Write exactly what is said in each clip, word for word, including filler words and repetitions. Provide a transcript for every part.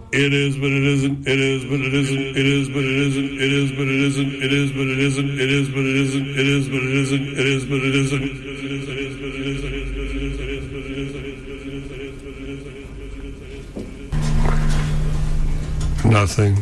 It is, but it isn't. It is, but it isn't. It is, but it isn't. It is, but it isn't. It is, but it isn't. It is, but it isn't. It is, but it isn't. It is, but it isn't. It is, but it isn't. Nothing.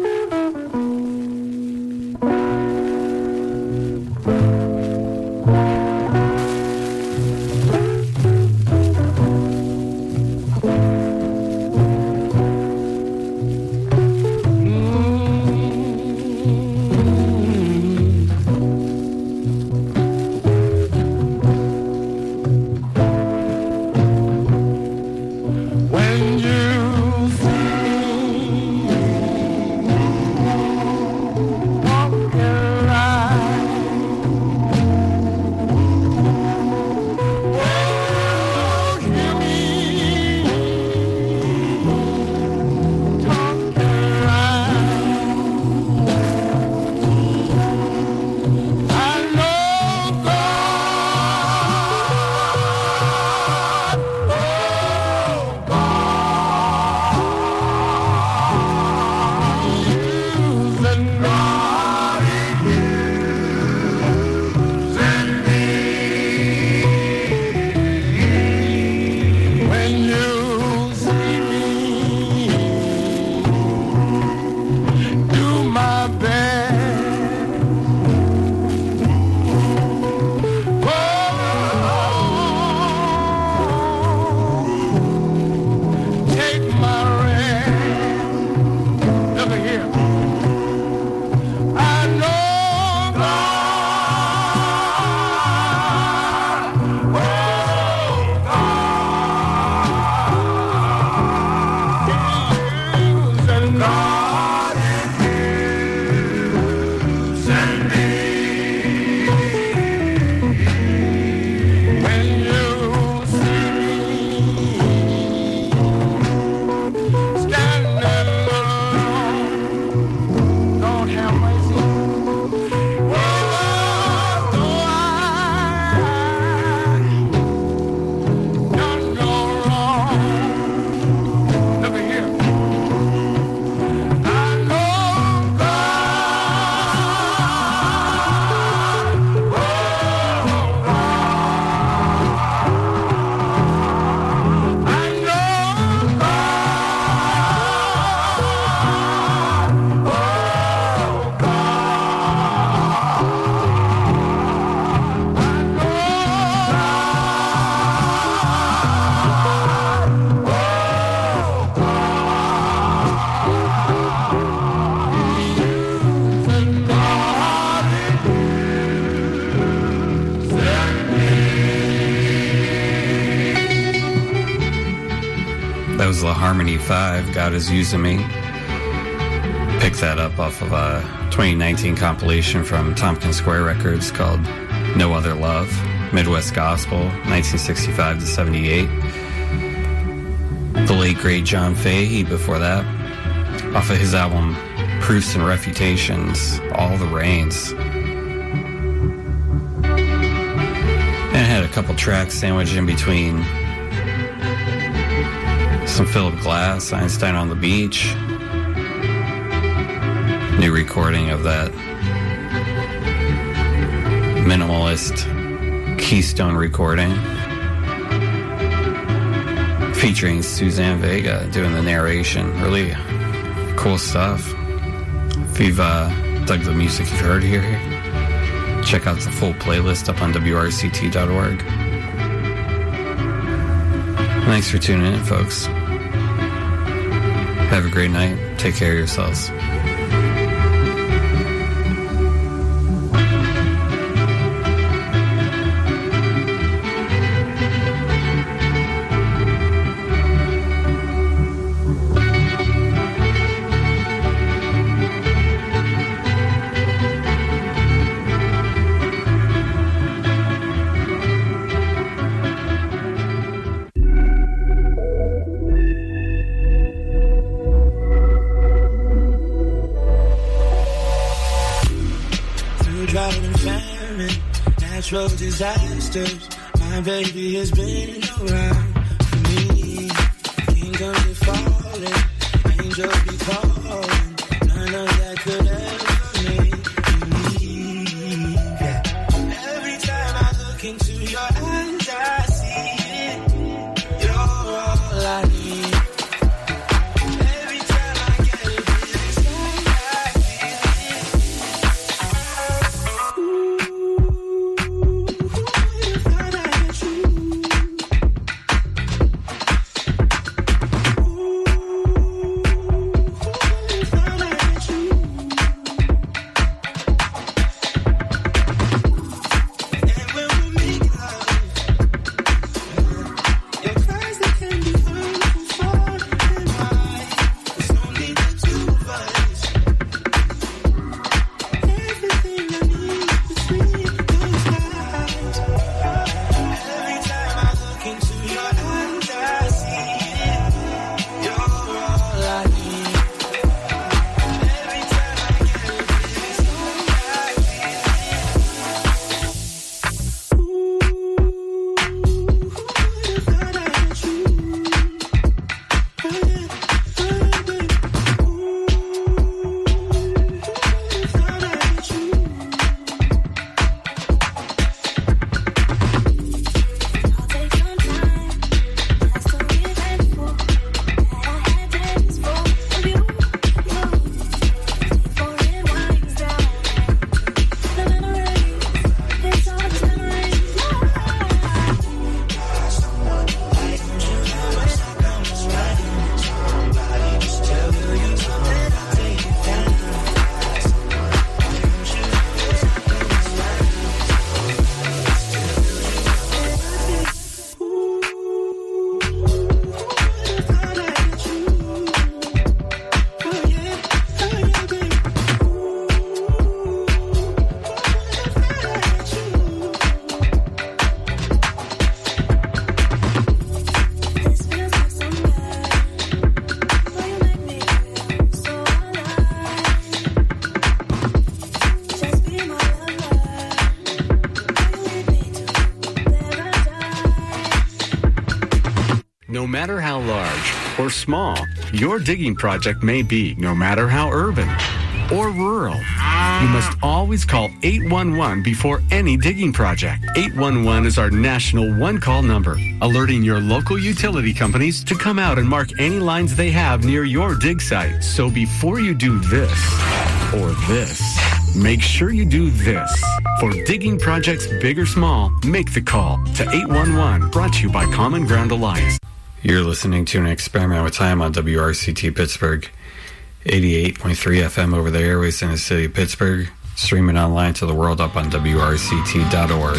That was the Harmony five, God Is Using Me. Picked that up off of a twenty nineteen compilation from Tompkins Square Records called No Other Love, Midwest Gospel, nineteen sixty-five to seventy-eight. The late, great John Fahey before that, off of his album Proofs and Refutations, All the Rains. And it had a couple tracks sandwiched in between. Some Philip Glass, Einstein on the Beach. New recording of that minimalist Keystone recording featuring Suzanne Vega doing the narration. Really cool stuff. If you've uh, dug the music you've heard here, check out the full playlist up on W R C T dot org. Thanks for tuning in, folks. Have a great night. Take care of yourselves. Natural disasters, my baby has been around for me. Kingdoms are falling, angels be calling. None of that could ever make me leave. Yeah. Every time I look into your eyes, I see it. You're all I need. Every time I get a bit inside, I feel it. Ooh, who would've thought I'd get you? No matter how large or small your digging project may be, no matter how urban or rural, you must always call eight one one before any digging project. eight one one is our national one-call number, alerting your local utility companies to come out and mark any lines they have near your dig site. So before you do this or this, make sure you do this. For digging projects big or small, make the call to eight one one, brought to you by Common Ground Alliance. You're listening to an experiment with time on W R C T Pittsburgh, eighty-eight point three F M over the airways in the city of Pittsburgh, streaming online to the world up on W R C T dot org.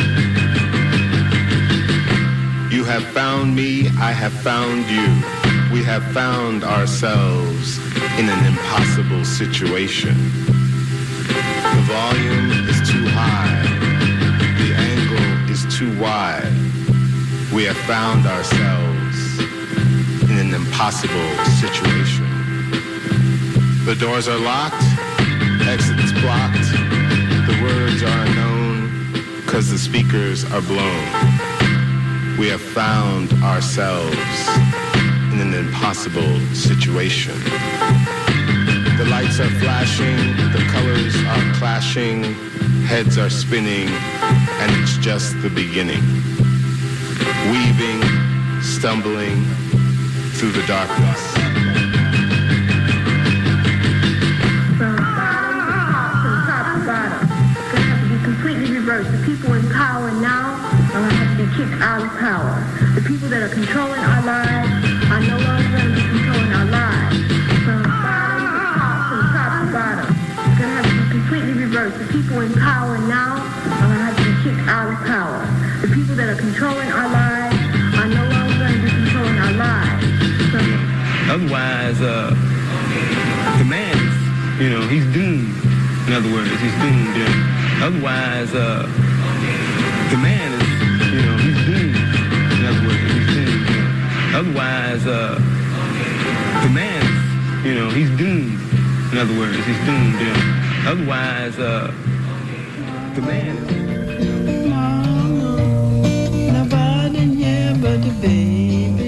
I have found you. we have found ourselves in an impossible situation. The volume is too high. The angle is too wide. We have found ourselves in an impossible situation. The doors are locked, exits blocked, the words are unknown, because the speakers are blown. We have found ourselves in an impossible situation. The lights are flashing, the colors are clashing, heads are spinning, and it's just the beginning. Weaving, stumbling through the darkness. From bottom to top, from top to bottom. It's going to have to be completely reversed. The people in power now are going to have to be kicked out of power. The people that are controlling our lives are no longer going to be controlling our lives. From bottom to top, from top to bottom. It's going to have to be completely reversed. The people in power now are going to have to be kicked out of power. The people that are controlling our lives are no longer going to be controlling our lives. So, otherwise, uh, the man is, you know, he's doomed. In other words, he's doomed. You know? Otherwise, uh, the man is, you know, he's doomed. In other words, he's doomed. You know? Otherwise, uh, the man is, you know, he's doomed. In other words, he's doomed. You know? Otherwise, uh, the man is. But the baby.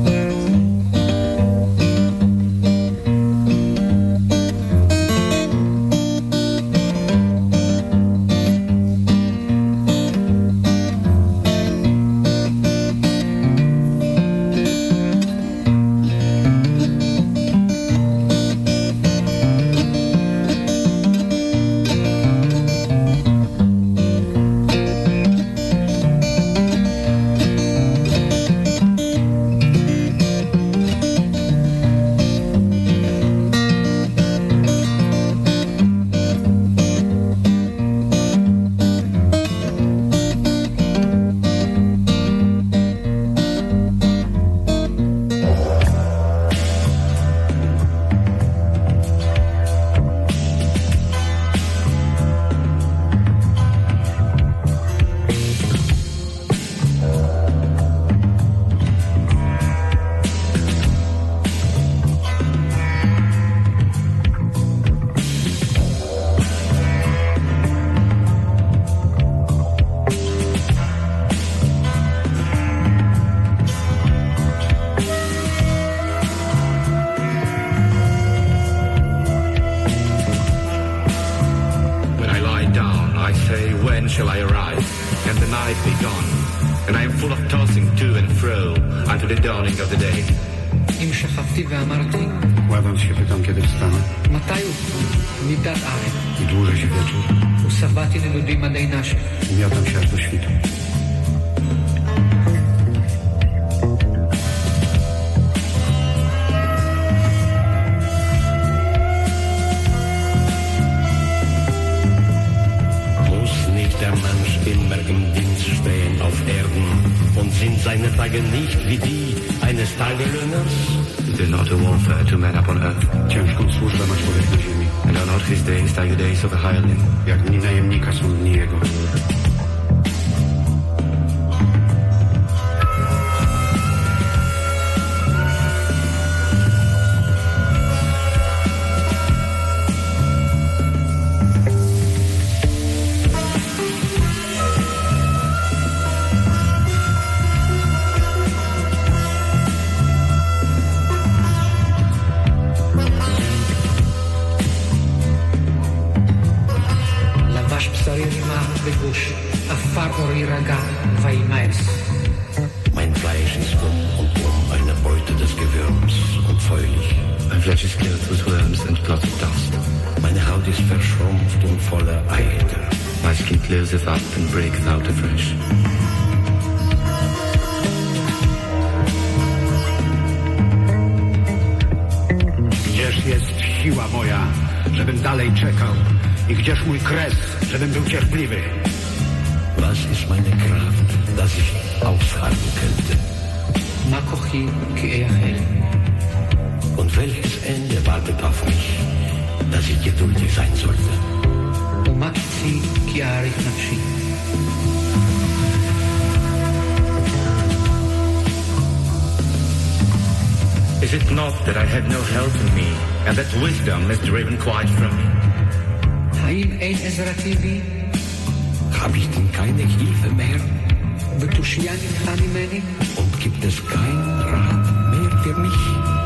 shall I arrive? Can the night be gone? And I am full of tossing to and fro until the dawning of the day. אם שכבתי ואמרתי, kładąc się pytam, kiedy wstanę. מתי הוא? מידת ארץ. I dłuży się wieczór. ושבעתי לדודי מדי נשך. Miatam się aż do świtu. Der Mensch immer im Dienst stehen auf Erden und sind seine Tage nicht wie die eines Tagelöhners? Is it not a warfare to man upon earth? Ciężką służbę ma człowiek na ziemi. And are not his days like the days of a hireling? Jak dni najemnika są dni jego. Mein Fleisch ist um und um eine Beute des Gewürms und feulich. My flesh is filled with worms and clots of dust. Meine Haut ist verschrumpft und voller Eiter. My skin closeth up and breaketh out afresh. Gdzież jest siła moja, żebym dalej czekał? I gdzież mój kres, żebym był cierpliwy? Was ist meine Kraft, dass ich aushalten könnte? מה כוחי כי אייחל? Und welches Ende wartet auf mich, dass ich geduldig sein sollte? ומה קצי כי אעריך נפשי. Is it not that I had no help in me, and that wisdom is driven quite from me? האם אין עזרתי בי? Hab ich denn keine Hilfe mehr? ותושייה נדחה ממני? Und gibt es keinen Rat mehr für mich?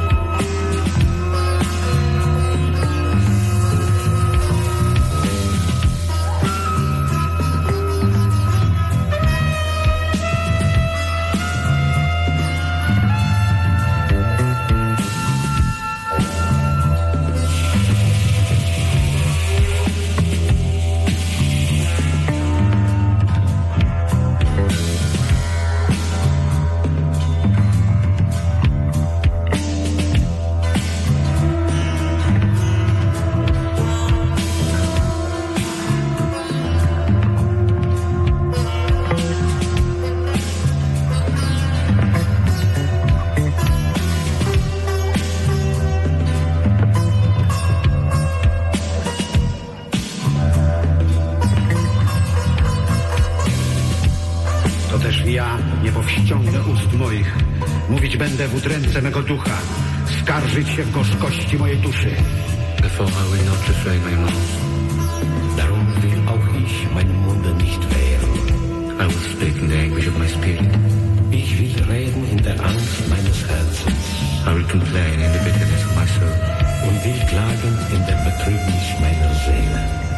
Będę w udręce mego ducha, skarżyć się w gorzkości mojej duszy. Therefore I will not refrain my mouth. Darum will auch ich meinen Munde nicht wehren. I will speak in the anguish of my spirit. Ich will reden in der Angst meines Herzens. I will complain in the bitterness of my soul. Und will klagen in der Betrübnis meiner Seele.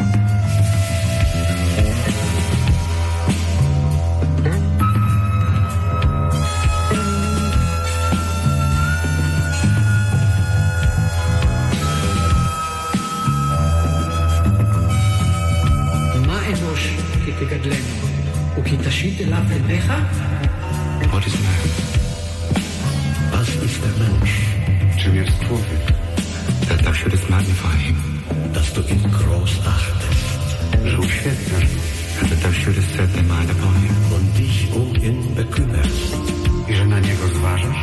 תגדלנו, וכי תשית אליו עיניך? What is man? Was ist der Mensch? Czym jest człowiek? That thou shouldest magnify him. Dass du ihn groß achtest. Że uświetlasz go. And that thou shouldest set thy mind upon him. Und dich um ihn bekümmerst. I że na niego zważasz?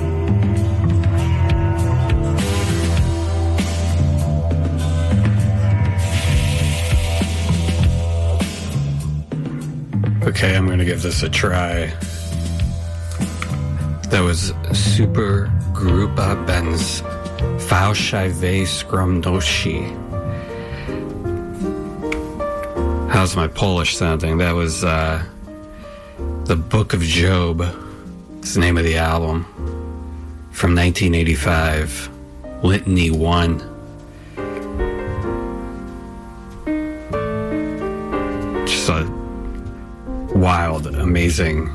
Okay, I'm going to give this a try. That was Super Grupa Benz Fałszywe Skromności. How's my Polish sounding? That was uh, the Book of Job. It's the name of the album from nineteen eighty-five, Litany one. Just a wild, amazing,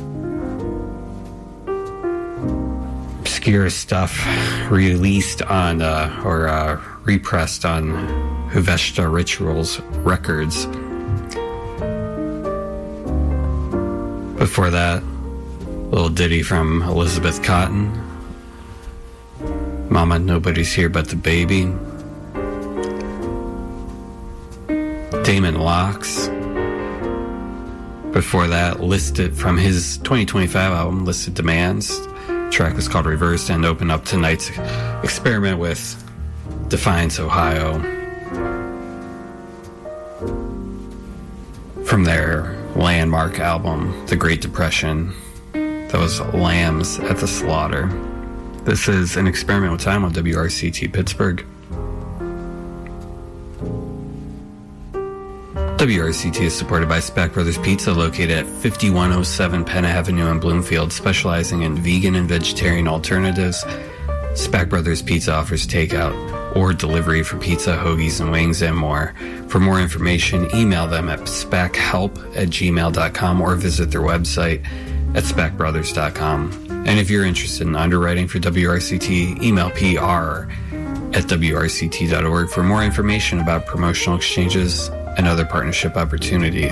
obscure stuff released on uh, or uh, repressed on Huveshta Rituals Records. Before that, a little ditty from Elizabeth Cotton, Mama, Nobody's Here But the Baby. Damon Locks. Before that, Listed from his twenty twenty-five album, Listed Demands. The track was called Reversed and opened up tonight's experiment with Defiance, Ohio. From their landmark album, The Great Depression, that was Lambs at the Slaughter. This is an experiment with time on W R C T Pittsburgh. W R C T is supported by Spack Brothers Pizza, located at fifty-one oh seven Penn Avenue in Bloomfield, specializing in vegan and vegetarian alternatives. Spack Brothers Pizza offers takeout or delivery for pizza, hoagies, and wings, and more. For more information, email them at spackhelp at gmail dot com or visit their website at spack brothers dot com. And if you're interested in underwriting for W R C T, email P R at W R C T dot org for more information about promotional exchanges and other partnership opportunities.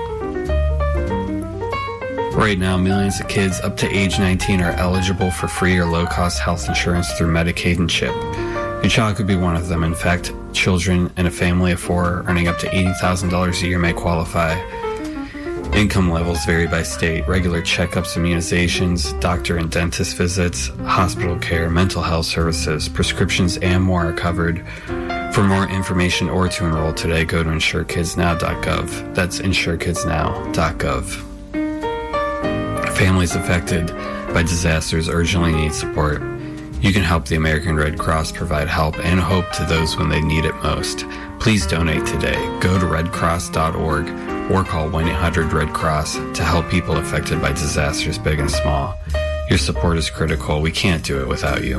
Right now, millions of kids up to age nineteen are eligible for free or low-cost health insurance through Medicaid and CHIP. Your child could be one of them. In fact, children in a family of four earning up to eighty thousand dollars a year may qualify. Income levels vary by state. Regular checkups, immunizations, doctor and dentist visits, hospital care, mental health services, prescriptions, and more are covered. For more information or to enroll today, go to insure kids now dot gov. That's insure kids now dot gov. Families affected by disasters urgently need support. You can help the American Red Cross provide help and hope to those when they need it most. Please donate today. Go to red cross dot org or call one eight hundred red cross to help people affected by disasters big and small. Your support is critical. We can't do it without you.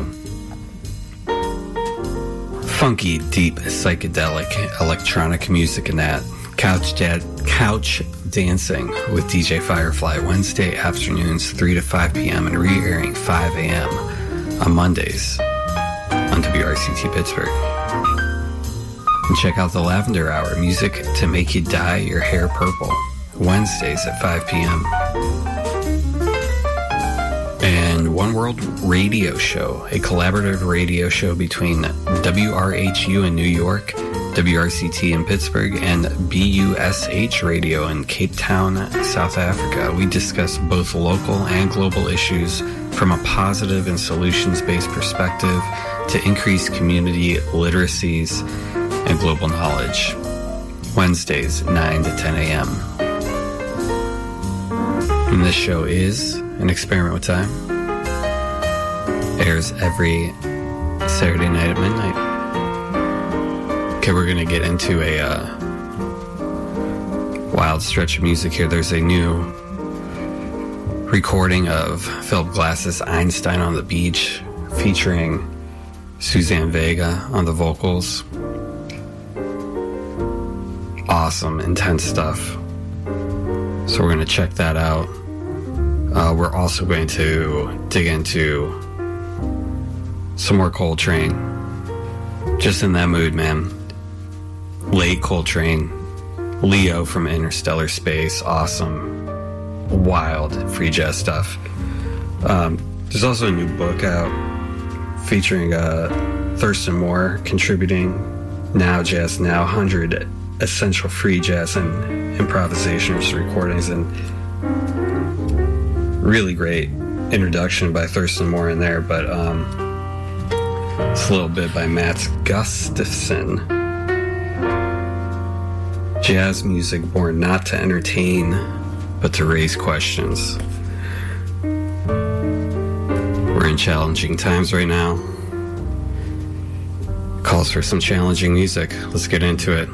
Funky, deep, psychedelic, electronic music and that. Couch, da- couch dancing with D J Firefly Wednesday afternoons three to five p.m. and re-airing five a.m. on Mondays on W R C T Pittsburgh. And check out the Lavender Hour, music to make you dye your hair purple, Wednesdays at five p.m. And One World Radio Show, a collaborative radio show between W R H U in New York, W R C T in Pittsburgh, and B U S H Radio in Cape Town, South Africa. We discuss both local and global issues from a positive and solutions-based perspective to increase community literacies and global knowledge. Wednesdays, nine to ten a.m. And this show is an experiment with time. Airs every Saturday night at midnight. Okay, we're going to get into a uh, wild stretch of music here. There's a new recording of Philip Glass's Einstein on the Beach featuring Suzanne Vega on the vocals. Awesome, intense stuff. So we're going to check that out. Uh, we're also going to dig into some more Coltrane. Just in that mood, man. Late Coltrane. Leo from Interstellar Space. Awesome. Wild free jazz stuff. Um, there's also a new book out featuring uh, Thurston Moore contributing Now Jazz Now, one hundred essential free jazz and improvisations recordings, and really great introduction by Thurston Moore in there, but um, it's a little bit by Mats Gustafsson. Jazz music born not to entertain, but to raise questions. We're in challenging times right now. Calls for some challenging music. Let's get into it.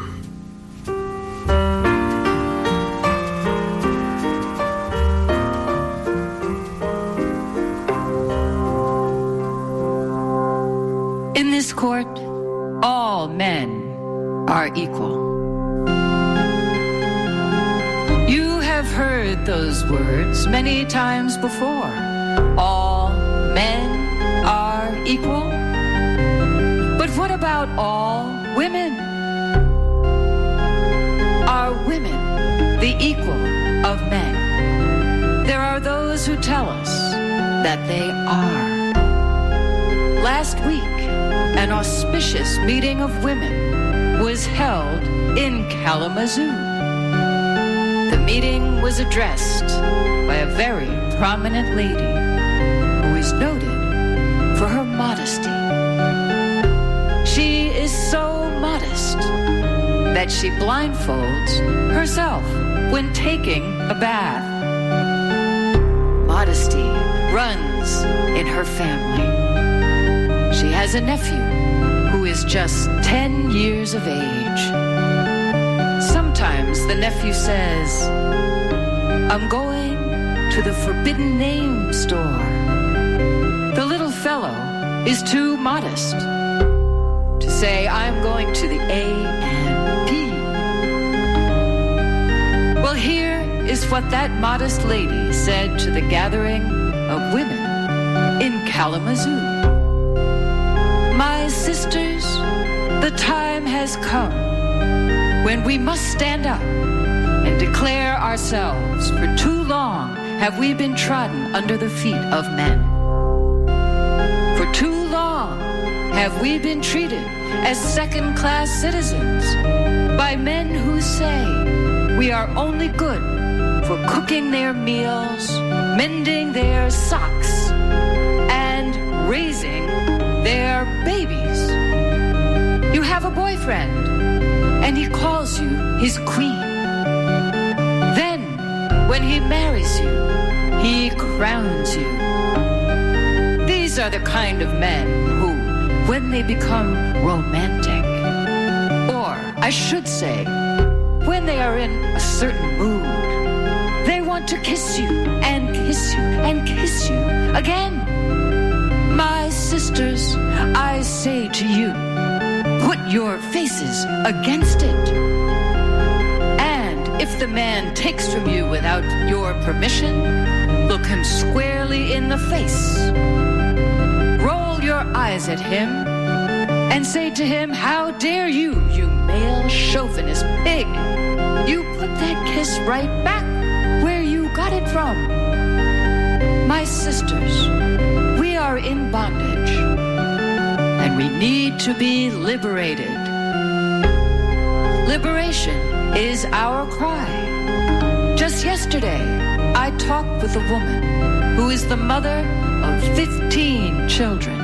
In this court, all men are equal. You have heard those words many times before. All men are equal. But what about all women? Are women the equal of men? There are those who tell us that they are. Last week, an auspicious meeting of women was held in Kalamazoo. The meeting was addressed by a very prominent lady who is noted for her modesty. She is so modest that she blindfolds herself when taking a bath. Modesty runs in her family. She has a nephew who is just ten years of age. Sometimes the nephew says, "I'm going to the Forbidden Name store." The little fellow is too modest to say, "I'm going to the A and P." Well, here is what that modest lady said to the gathering of women in Kalamazoo. "My sisters, the time has come when we must stand up and declare ourselves. For too long have we been trodden under the feet of men. For too long have we been treated as second-class citizens by men who say we are only good were cooking their meals, mending their socks, and raising their babies. You have a boyfriend, and he calls you his queen. Then, when he marries you, he crowns you. These are the kind of men who, when they become romantic, or I should say, when they are in a certain mood, they want to kiss you and kiss you and kiss you again. My sisters, I say to you, put your faces against it. And if the man takes from you without your permission, look him squarely in the face. Roll your eyes at him and say to him, how dare you, you male chauvinist pig. You put that kiss right back where you got it from. My sisters, we are in bondage, and we need to be liberated. Liberation is our cry. Just yesterday, I talked with a woman who is the mother of fifteen children.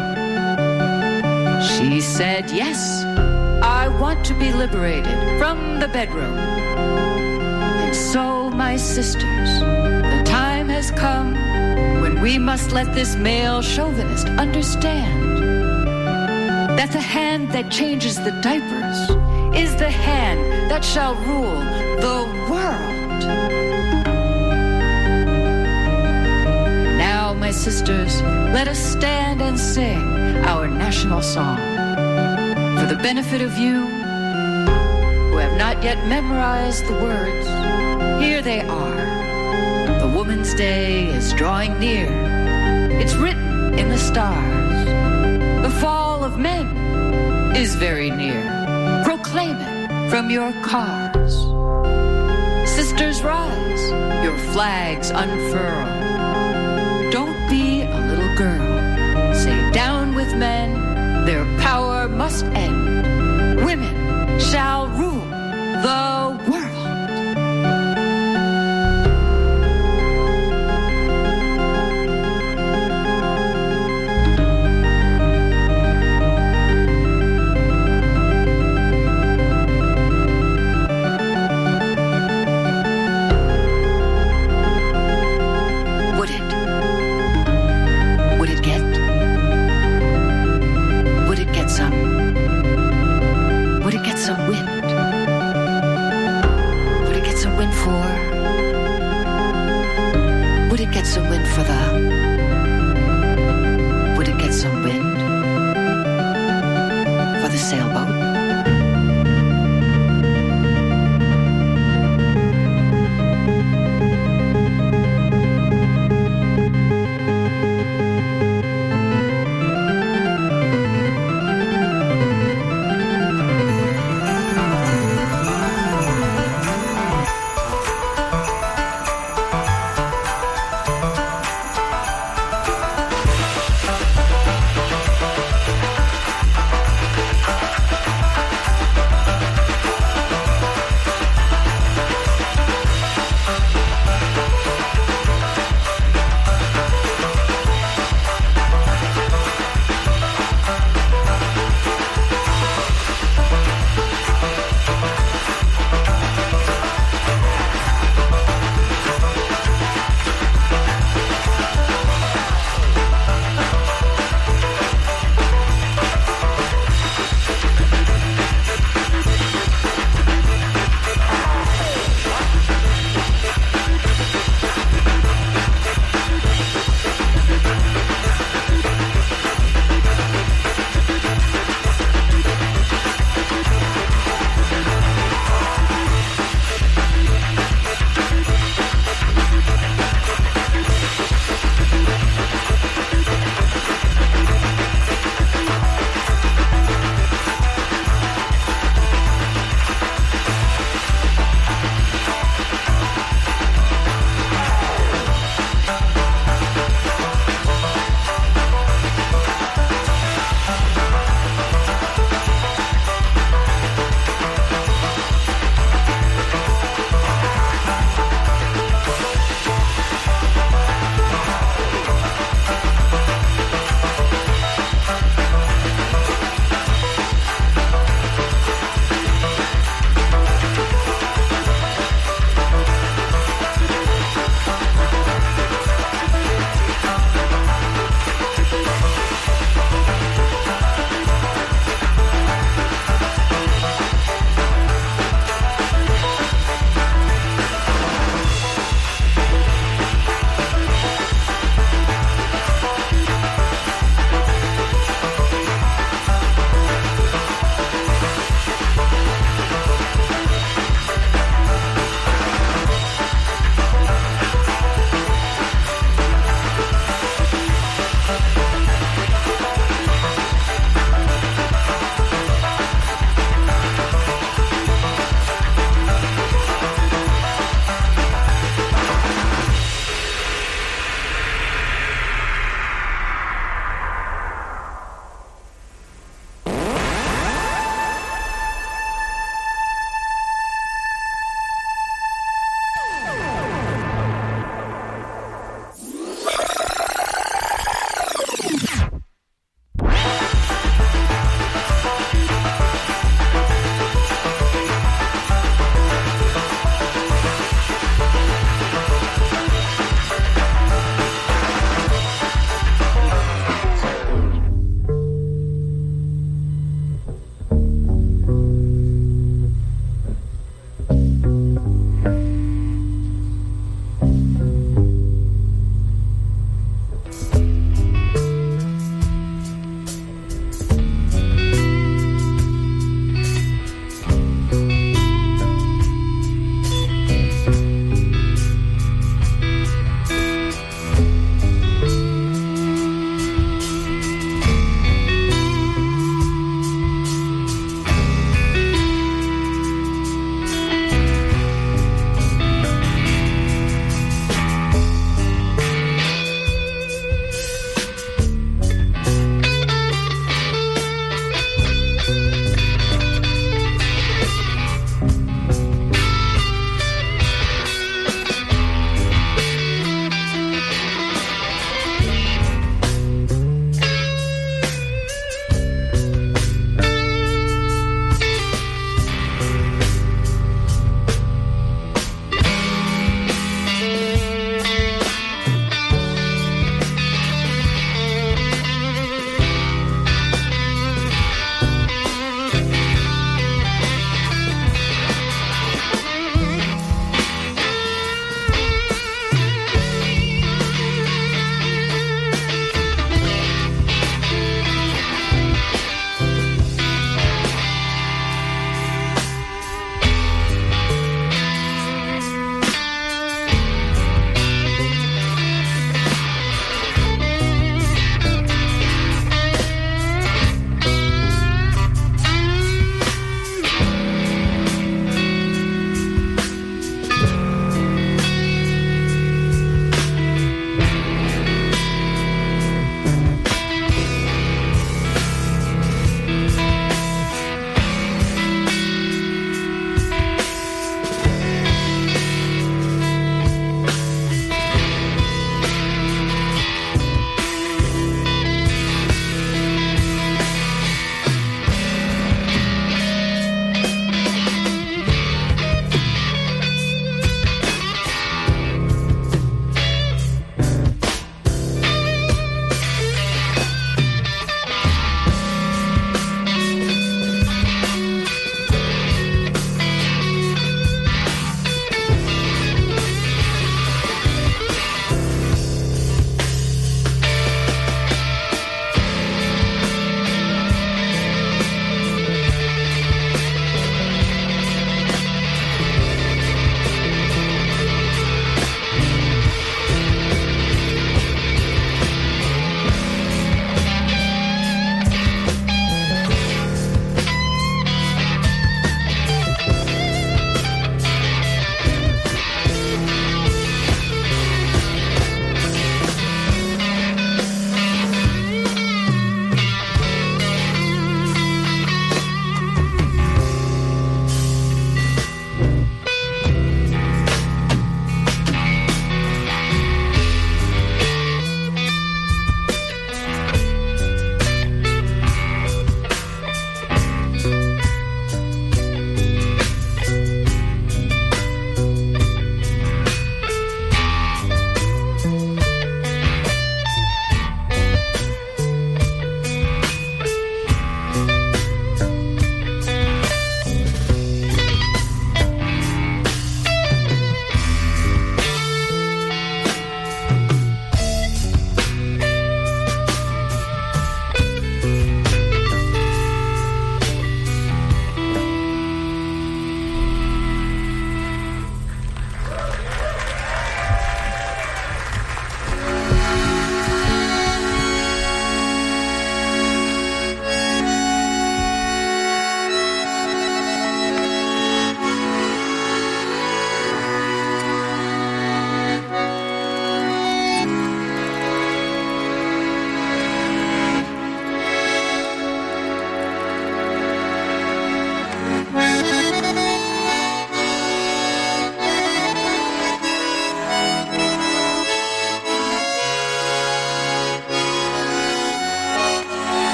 She said, yes, I want to be liberated from the bedroom. And so, my sisters, the time has come when we must let this male chauvinist understand that the hand that changes the diapers is the hand that shall rule the world. Now, my sisters, let us stand and sing our national song. For the benefit of you who have not yet memorized the words, here they are. The Woman's Day is drawing near. It's written in the stars. The fall of men is very near. Proclaim it from your cars. Sisters, rise, your flags unfurl. Don't be a little girl. Say, down with men, their power must end. Women shall rule the world. Some wind for the... Would it get some wind for the sailboat?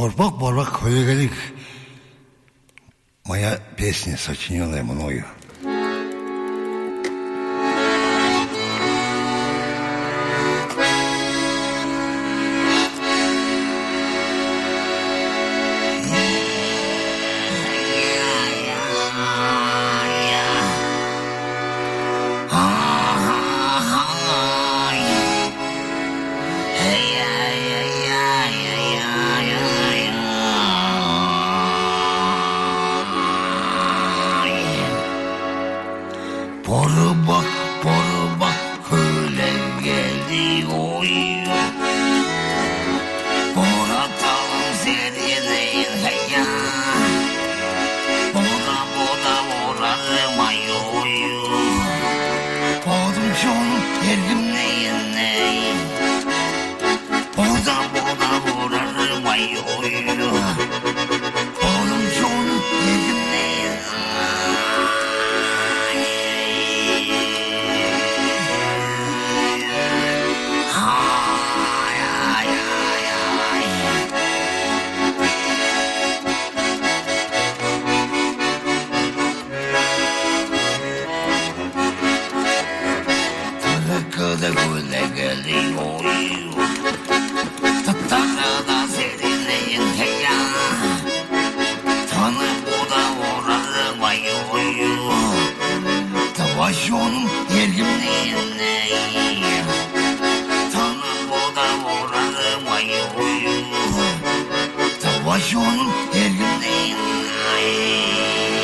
Борбак-борбак хулиганик. Моя песня, сочиненная мною. Boru bak, boru bak, öyle geliyor. Boratalım senin hey ya. Bora bora borarım ayoyu. Bodum şonum ergim neyin neyin. Bora bora borarım ayoyu. Bodum şonum ergim neyin. Kıda güle geliyor. Tanrı'da serinleyin hey ya. Tanrı bu da orarım ayoyu. Tavaş onun yergim neyin neyin. Tanrı bu da orarım ayoyu. Tavaş onun yergim neyin neyin.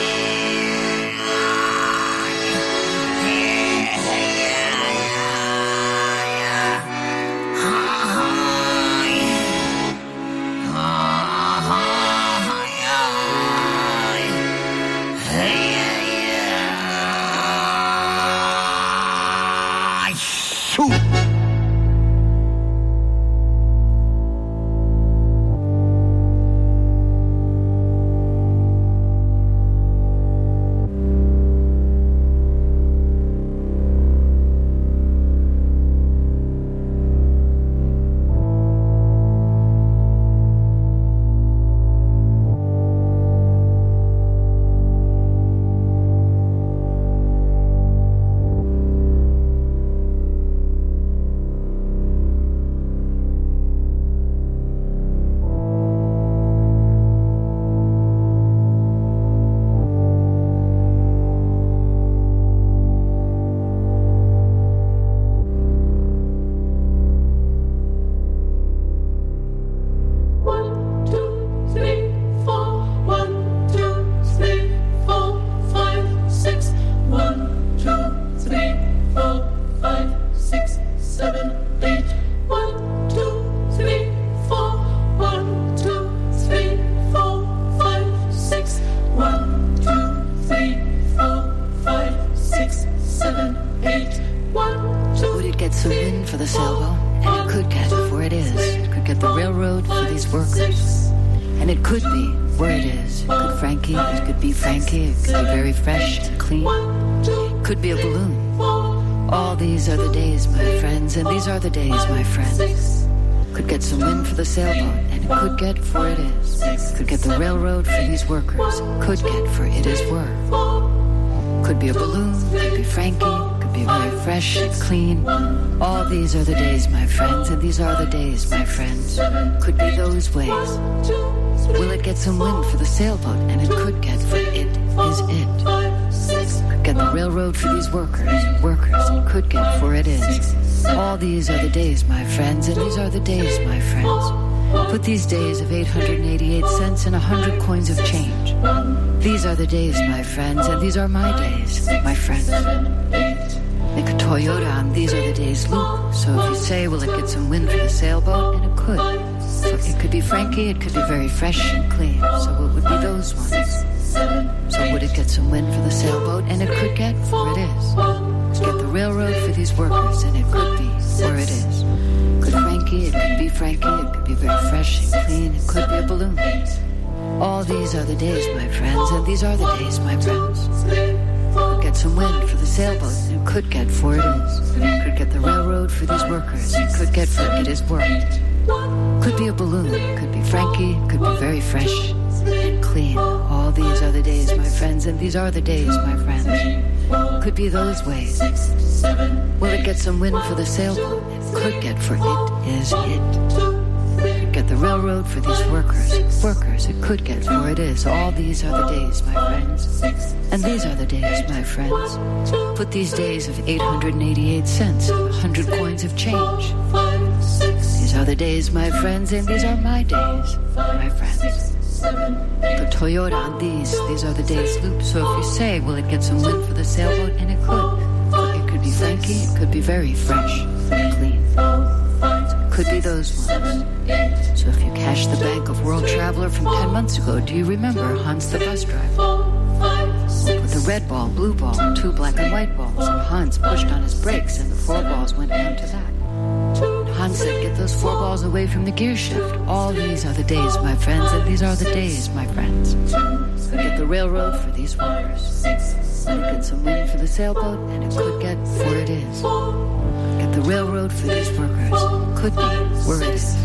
The days, my friends. Could get some wind for the sailboat, and it could get, for it is. Could get the railroad for these workers, could get, for it is worth. Could be a balloon, could be Frankie, could be very fresh and clean. All these are the days, my friends, and these are the days, my friends. Could be those ways. Will it get some wind for the sailboat, and it could get, for it is it. Could get the railroad for these workers, workers, it could get, for it is. All these are the days, my friends, and these are the days, my friends. Put these days of eight hundred eighty-eight cents in a hundred coins of change. These are the days, my friends, and these are my days, my friends. Make a Toyota and these are the days loop. So if you say, will it get some wind for the sailboat? And it could. So it could be Frankie, it could be very fresh and clean. So it would be those ones. So would it get some wind for the sailboat? And it could get, for it is. Get the railroad for these workers, and it could be where it is. Could Frankie, it could be Frankie, it could be very fresh and clean, it could be a balloon. All these are the days, my friends, and these are the days, my friends. Could get some wind for the sailboat, and it could get, for it is. Could get the railroad for these workers, it could get, for it is worked. Could be a balloon, could be Frankie, could be very fresh and clean. All these are the days, my friends, and these are the days, my friends. Could be those ways. Will it get some wind for the sailboat? It could get, for it is it. Could get the railroad for these workers. Workers, it could get, for it is. All these are the days, my friends. And these are the days, my friends. Put these days of eight hundred eighty-eight cents, a hundred coins of change. These are the days, my friends, and these are my days, my friends. Put Toyota on these. These are the days loop. So if you say, will it get some wind for the sailboat? And it could. It could be Frankie. It could be very fresh and clean. It could be those ones. So if you cash the bank of World Traveler from ten months ago, do you remember Hans the bus driver? With the red ball, blue ball, two black and white balls, and Hans pushed on his brakes and the four balls went down to that. Hans said, get those four balls away from the gear shift. All these are the days, my friends, and these are the days, my friends. Could get the railroad for these workers. Could get some wind for the sailboat, and it could get, for it is. Could get the railroad for these workers. Could be, where it is.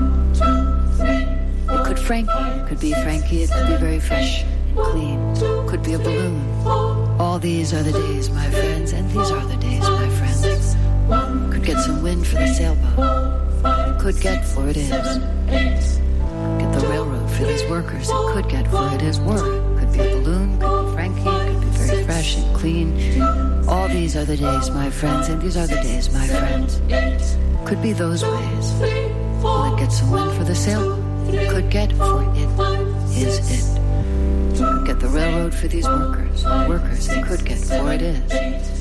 It could Frankie, it could be Frankie, it could be very fresh and clean. Could be a balloon. All these are the days, my friends, and these are the days, my friends. Could get some wind for the sailboat. Could get, for it is. Get the railroad for these workers. It could get, for it is, word. Could be a balloon, could be Frankie, could be very fresh and clean. All these are the days, my friends, and these are the days, my friends. Could be those ways. Will it get some wind for the sailboat? It could get, for it is it. Could get the railroad for these workers. Workers, it could get, for it is.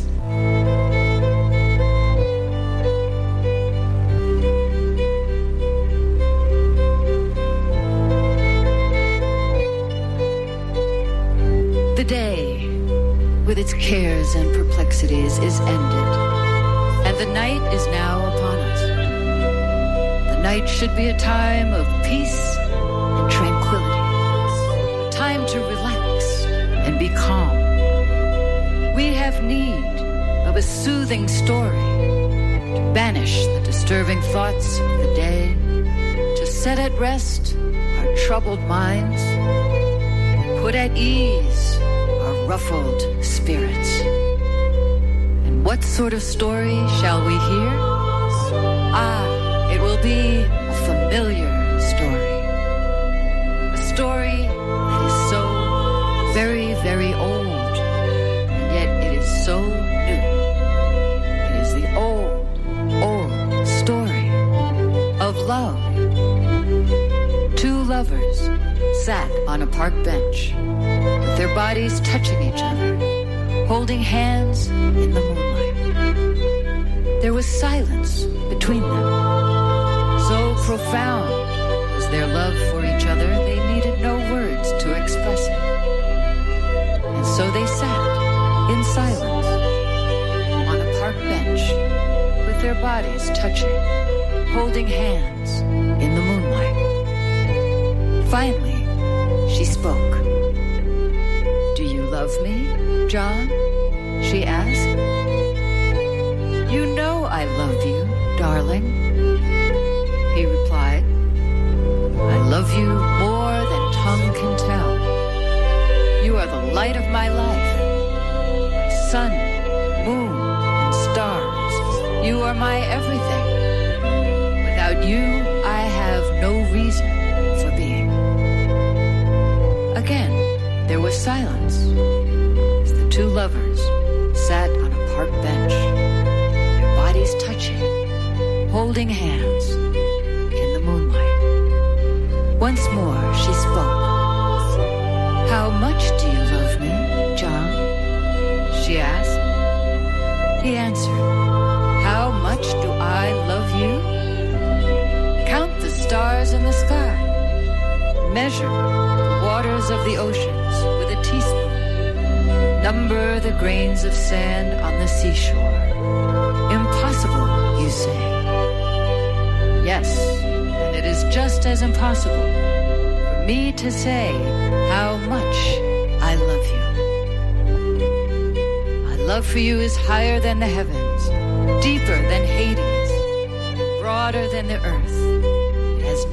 The day, with its cares and perplexities, is ended, and the night is now upon us. The night should be a time of peace and tranquility, a time to relax and be calm. We have need of a soothing story to banish the disturbing thoughts of the day, to set at rest our troubled minds, and put at ease our ruffled spirits. And what sort of story shall we hear? Ah, it will be a familiar story. A story that is so very, very old, and yet it is so new. It is the old, old story of love. Two lovers sat on a park bench, with their bodies touching each other, holding hands in the moonlight. There was silence between them. So profound was their love for each other, they needed no words to express it. And so they sat in silence on a park bench, with their bodies touching, holding hands in the moonlight. Finally, she spoke. Do you love me, John? She asked. You know I love you, darling. He replied. I love you more than tongue can tell. You are the light of my life, my sun, moon, and stars. You are my everything. Without you, I have no reason for being. Again, there was silence as the two lovers sat on a park bench, their bodies touching, holding hands in the moonlight. Once more she spoke. How much do you love me, John? She asked. He answered. How much do I love you? Count the stars in the sky. Measure the waters of the oceans with a teaspoon. Number the grains of sand on the seashore. Impossible, you say. Yes, and it is just as impossible for me to say how much I love you. My love for you is higher than the heavens, deeper than Hades, broader than the earth.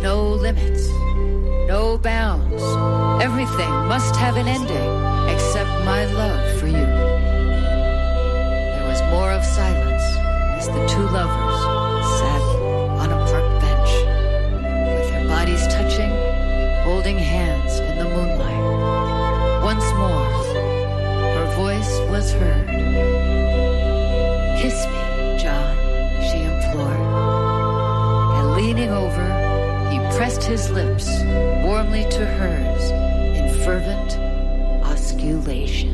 no limits, no bounds. Everything must have an ending except my love for you. There was more of silence as the two lovers sat on a park bench, with their bodies touching, holding hands in the moonlight. Once more, her voice was heard. "Kiss me, John," she implored. And leaning over, he pressed his lips warmly to hers in fervent osculation.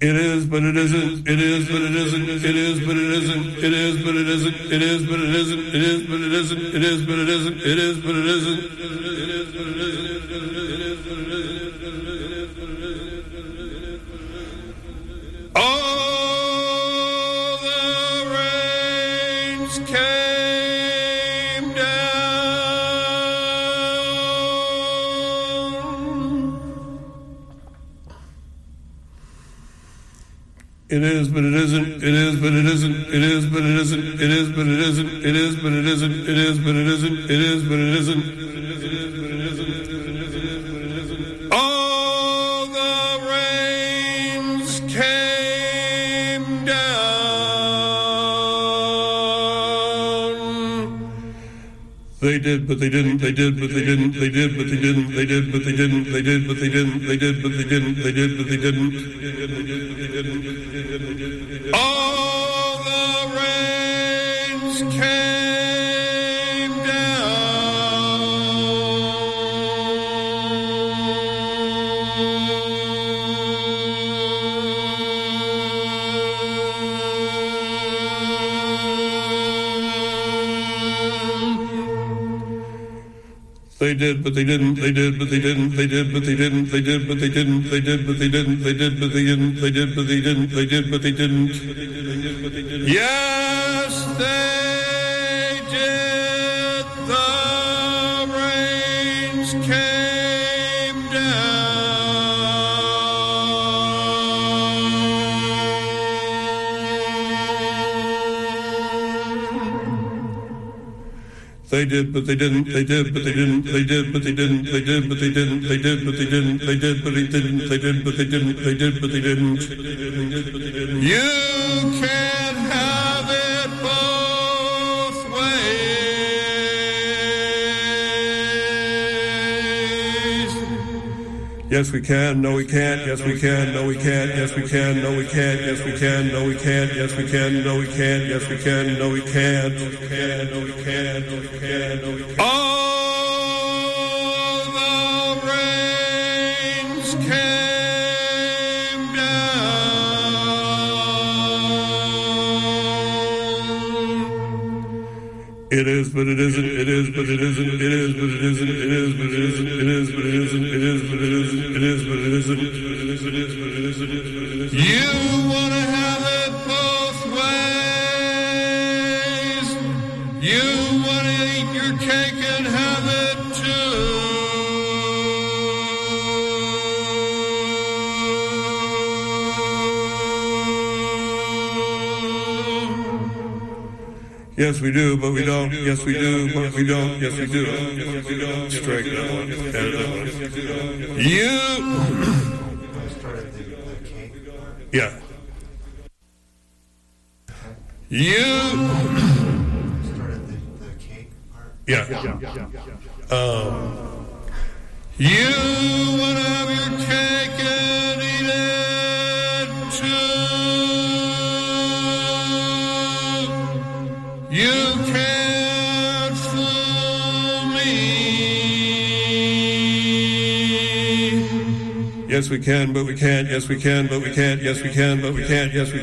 It is, but it isn't. It is, but it isn't. It is, but it isn't. It is, but it isn't. It is, but it isn't. It is, but it isn't. It is, but it isn't. It is, but it isn't. It is, but it isn't. All the rains came down. It is, but it isn't. It is, but it isn't. It is, but it isn't. It is, but it isn't. It is, but it isn't. It is, but it isn't. It is, but it isn't. All the rains came down. They did, but they didn't. They did, but they didn't. They did, but they didn't. They did, but they didn't. They did, but they didn't. They did, but they didn't. They did, but they didn't. All the rains came They did, but they didn't. They did, but they didn't. They did, but they didn't. They did, but they didn't. They did, but they didn't. They did, but they didn't. They did, but they didn't. They did, but they didn't. Yes, they did. The rains came They did, but they didn't. They did, but they didn't. They did, but they didn't. They did, but they didn't. They did, but they didn't. They did, but they didn't. They did, but they didn't. They did, but they didn't. You can't have it both ways. Yes, we can. No, we can't. Yes, we can. No, we can't. Yes, we can. No, we can't. Yes, we can. No, we can't. Yes, we can. No, we can't. Yes, we can. No, we can't. No, we can. No, we can. No, we can. No, we can. All the rains came down. It is, but it isn't. It is, but it isn't. It is, but it isn't. It is, but it isn't. It is, but it isn't. It is, but it isn't. It is, but it isn't. It is, but it isn't. It is, but it isn't. It is, but it isn't. You want to have it both ways. You want to eat your cake and have it too. Yes, we do, but we don't. Yes, we do, but we don't. Yes, we do. Yes, we don't. Strike that one. Edit that one. You. Yeah. You. Yeah. Um. You want to have your cake and eat it too. You can't fool me. Yes, we can, but we can't. Yes, we can, but we can't. Yes, we can, but we can't. Yes, we